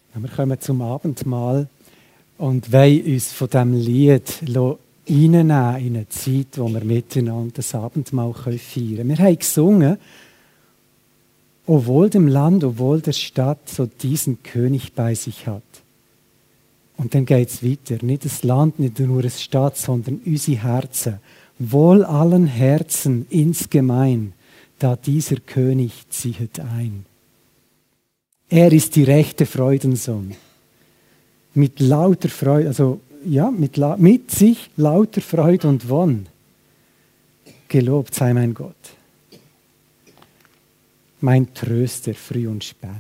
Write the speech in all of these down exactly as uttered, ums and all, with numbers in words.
Wir kommen zum Abendmahl und wollen uns von diesem Lied reinnehmen in eine Zeit, wo wir miteinander das Abendmahl feiern können. Wir haben gesungen, obwohl dem Land, obwohl der Stadt so diesen König bei sich hat. Und dann geht es weiter. Nicht das Land, nicht nur das Stadt, sondern unsere Herzen. Wohl allen Herzen insgemein, da dieser König ziehet ein. Er ist die rechte Freudensohn. Mit lauter Freude, also ja, mit, mit sich lauter Freude und Wonn. Gelobt sei mein Gott. Mein Tröster, früh und spät.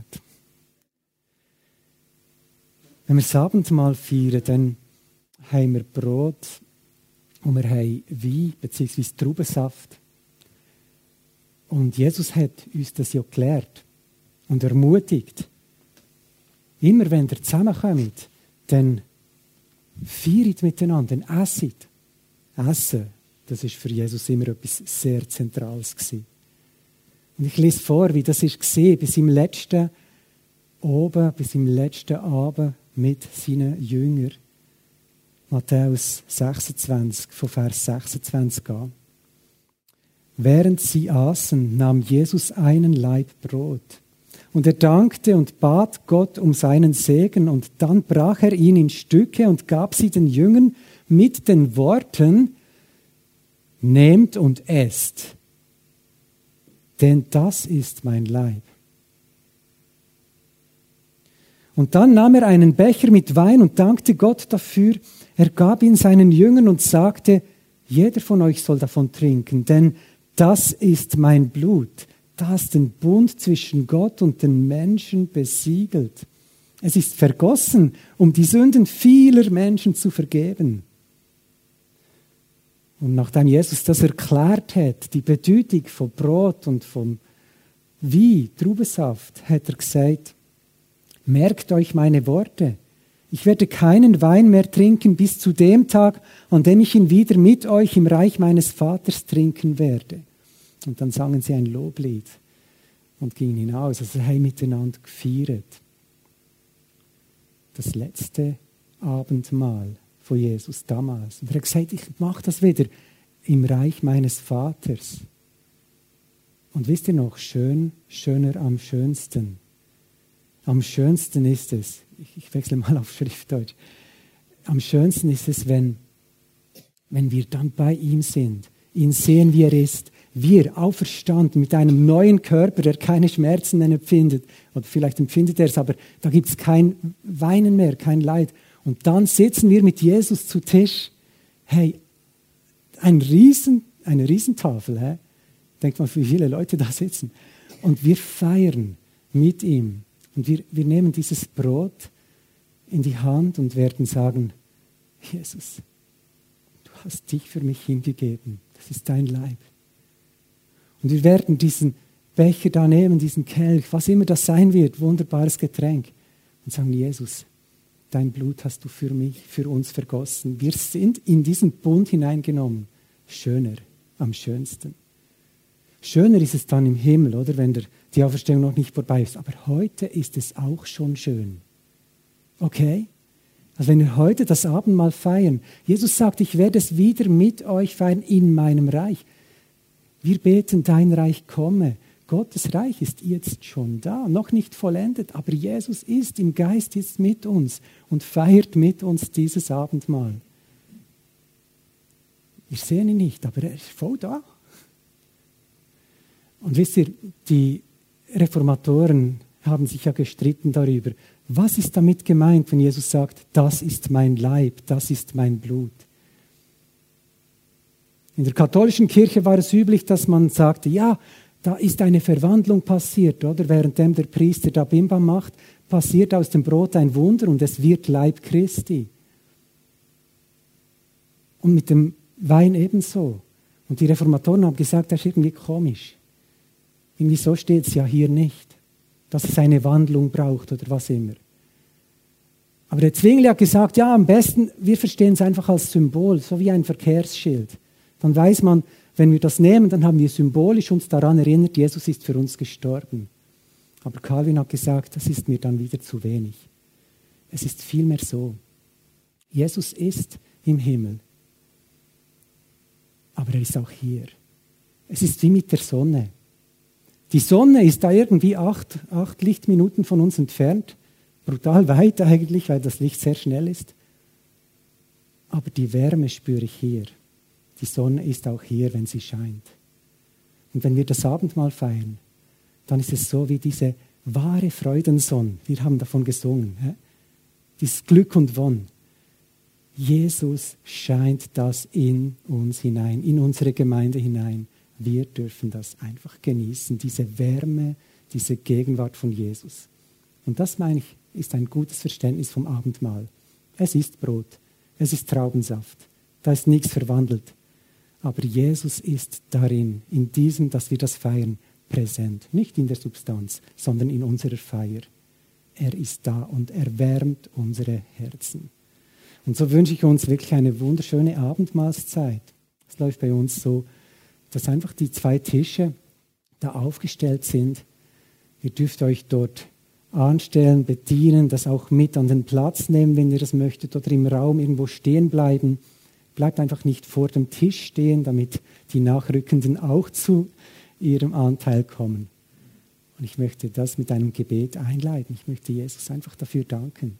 Wenn wir das Abendmahl feiern, dann haben wir Brot und wir haben Wein bzw. Traubensaft. Und Jesus hat uns das ja gelehrt und ermutigt. Immer wenn ihr zusammenkommt, dann feiert miteinander, dann esset. Essen, das ist für Jesus immer etwas sehr Zentrales gewesen. Und ich lese vor, wie das war, bis im letzten Oben, bis im letzten Abend mit seinen Jüngern. Matthäus sechsundzwanzig, von Vers sechsundzwanzig an. Während sie aßen, nahm Jesus einen Laib Brot. Und er dankte und bat Gott um seinen Segen. Und dann brach er ihn in Stücke und gab sie den Jüngern mit den Worten: Nehmt und esst, denn das ist mein Leib. Und dann nahm er einen Becher mit Wein und dankte Gott dafür. Er gab ihn seinen Jüngern und sagte: Jeder von euch soll davon trinken, denn das ist mein Blut, das den Bund zwischen Gott und den Menschen besiegelt. Es ist vergossen, um die Sünden vieler Menschen zu vergeben. Und nachdem Jesus das erklärt hat, die Bedeutung von Brot und vom Wein, Traubensaft, hat er gesagt: Merkt euch meine Worte. Ich werde keinen Wein mehr trinken bis zu dem Tag, an dem ich ihn wieder mit euch im Reich meines Vaters trinken werde. Und dann sangen sie ein Loblied und gingen hinaus. Also sie haben miteinander gefeiert. Das letzte Abendmahl von Jesus damals. Und er hat gesagt, ich mache das wieder im Reich meines Vaters. Und wisst ihr noch, schön, schöner am schönsten. Am schönsten ist es, ich, ich wechsle mal auf Schriftdeutsch, am schönsten ist es, wenn, wenn wir dann bei ihm sind, ihn sehen, wie er ist, wir auferstanden mit einem neuen Körper, der keine Schmerzen mehr empfindet, oder vielleicht empfindet er es, aber da gibt es kein Weinen mehr, kein Leid. Und dann sitzen wir mit Jesus zu Tisch. Hey, ein Riesen, eine Riesentafel. Hä? Denkt mal, wie viele Leute da sitzen. Und wir feiern mit ihm. Und wir, wir nehmen dieses Brot in die Hand und werden sagen: Jesus, du hast dich für mich hingegeben. Das ist dein Leib. Und wir werden diesen Becher da nehmen, diesen Kelch, was immer das sein wird, wunderbares Getränk, und sagen: Jesus, dein Blut hast du für mich, für uns vergossen. Wir sind in diesen Bund hineingenommen. Schöner, am schönsten. Schöner ist es dann im Himmel, oder, wenn der, die Auferstehung noch nicht vorbei ist. Aber heute ist es auch schon schön. Okay? Also wenn wir heute das Abendmahl feiern, Jesus sagt, ich werde es wieder mit euch feiern in meinem Reich. Wir beten, dein Reich komme. Gottes Reich ist jetzt schon da, noch nicht vollendet, aber Jesus ist im Geist jetzt mit uns und feiert mit uns dieses Abendmahl. Wir sehen ihn nicht, aber er ist voll da. Und wisst ihr, die Reformatoren haben sich ja gestritten darüber, was ist damit gemeint, wenn Jesus sagt, das ist mein Leib, das ist mein Blut. In der katholischen Kirche war es üblich, dass man sagte, ja, da ist eine Verwandlung passiert, oder? Währenddem der Priester da Bimbam macht, passiert aus dem Brot ein Wunder und es wird Leib Christi. Und mit dem Wein ebenso. Und die Reformatoren haben gesagt, das ist irgendwie komisch. Irgendwie so steht es ja hier nicht, dass es eine Wandlung braucht oder was immer. Aber der Zwingli hat gesagt, ja, am besten, wir verstehen es einfach als Symbol, so wie ein Verkehrsschild. Dann weiß man, wenn wir das nehmen, dann haben wir symbolisch uns daran erinnert, Jesus ist für uns gestorben. Aber Calvin hat gesagt, das ist mir dann wieder zu wenig. Es ist vielmehr so, Jesus ist im Himmel, aber er ist auch hier. Es ist wie mit der Sonne. Die Sonne ist da irgendwie acht, acht Lichtminuten von uns entfernt, brutal weit eigentlich, weil das Licht sehr schnell ist. Aber die Wärme spüre ich hier. Die Sonne ist auch hier, wenn sie scheint. Und wenn wir das Abendmahl feiern, dann ist es so wie diese wahre Freudensonne. Wir haben davon gesungen. Hä? Dieses Glück und Wonn. Jesus scheint das in uns hinein, in unsere Gemeinde hinein. Wir dürfen das einfach genießen, diese Wärme, diese Gegenwart von Jesus. Und das, meine ich, ist ein gutes Verständnis vom Abendmahl. Es ist Brot, es ist Traubensaft, da ist nichts verwandelt. Aber Jesus ist darin, in diesem, dass wir das feiern, präsent. Nicht in der Substanz, sondern in unserer Feier. Er ist da und er wärmt unsere Herzen. Und so wünsche ich uns wirklich eine wunderschöne Abendmahlszeit. Es läuft bei uns so, dass einfach die zwei Tische da aufgestellt sind. Ihr dürft euch dort anstellen, bedienen, das auch mit an den Platz nehmen, wenn ihr das möchtet, oder im Raum irgendwo stehen bleiben. Bleibt einfach nicht vor dem Tisch stehen, damit die Nachrückenden auch zu ihrem Anteil kommen. Und ich möchte das mit einem Gebet einleiten. Ich möchte Jesus einfach dafür danken.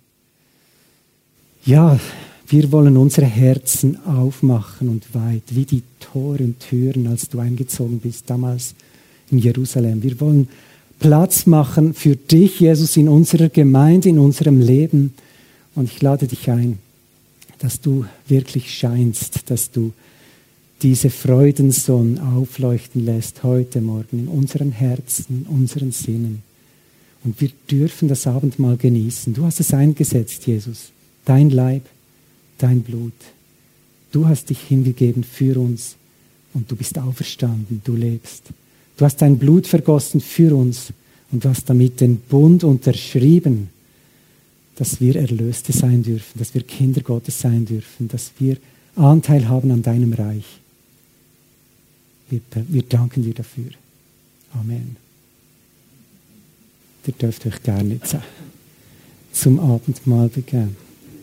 Ja, wir wollen unsere Herzen aufmachen und weit, wie die Tore und Türen, als du eingezogen bist, damals in Jerusalem. Wir wollen Platz machen für dich, Jesus, in unserer Gemeinde, in unserem Leben. Und ich lade dich ein, dass du wirklich scheinst, dass du diese Freudensonne aufleuchten lässt heute Morgen in unseren Herzen, in unseren Sinnen. Und wir dürfen das Abendmahl genießen. Du hast es eingesetzt, Jesus. Dein Leib, dein Blut. Du hast dich hingegeben für uns und du bist auferstanden, du lebst. Du hast dein Blut vergossen für uns und du hast damit den Bund unterschrieben, dass wir Erlöste sein dürfen, dass wir Kinder Gottes sein dürfen, dass wir Anteil haben an deinem Reich. Wir, wir danken dir dafür. Amen. Ihr dürft euch gerne jetzt zum Abendmahl begeben.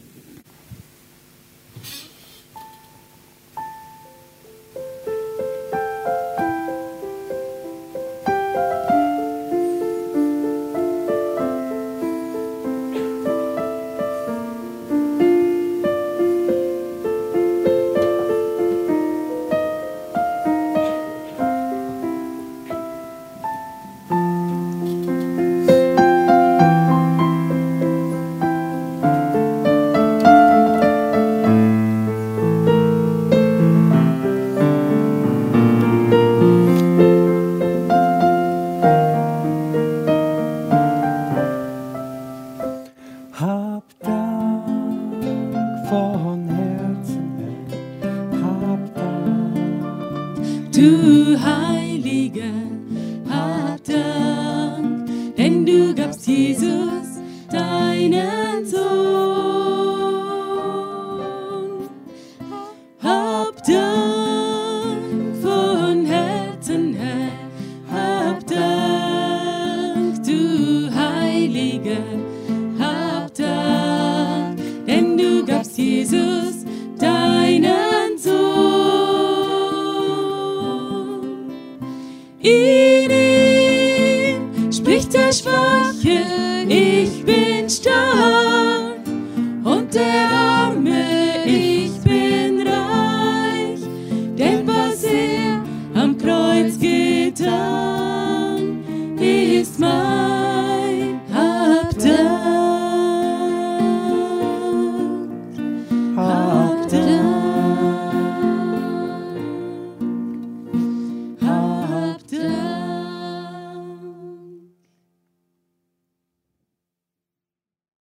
Du Heiliger, hab Dank, denn du gabst Jesus deine